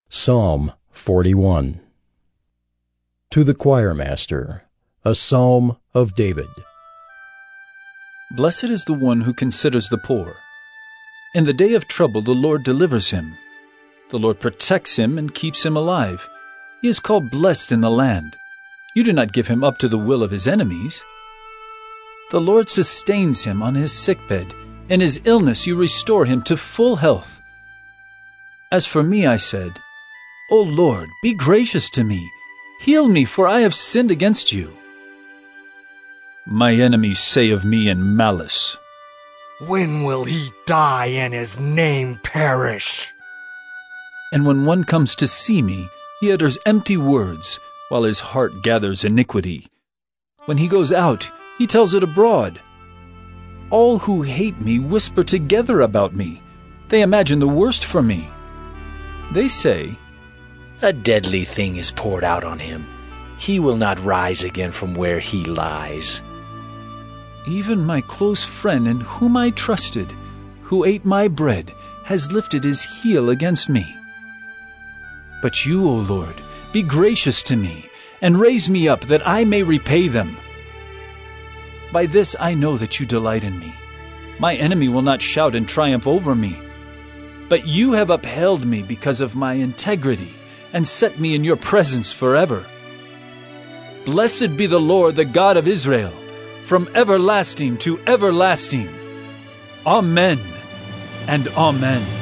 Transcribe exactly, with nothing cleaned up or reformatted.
Psalm forty-one. To the choirmaster, a psalm of David. Blessed is the one who considers the poor. In the day of trouble the Lord delivers him. The Lord protects him and keeps him alive. He is called blessed in the land. You do not give him up to the will of his enemies. The Lord sustains him on his sickbed. In his illness you restore him to full health. As for me, I said, O Lord, be gracious to me. Heal me, for I have sinned against you. My enemies say of me in malice, when will he die and his name perish? And when one comes to see me, he utters empty words, while his heart gathers iniquity. When he goes out, he tells it abroad. All who hate me whisper together about me. They imagine the worst for me. They say, a deadly thing is poured out on him. He will not rise again from where he lies. Even my close friend in whom I trusted, who ate my bread, has lifted his heel against me. But you, O Lord, be gracious to me, and raise me up that I may repay them. By this I know that you delight in me. My enemy will not shout in triumph over me. But you have upheld me because of my integrity, and set me in your presence forever. Blessed be the Lord, the God of Israel, from everlasting to everlasting. Amen and amen.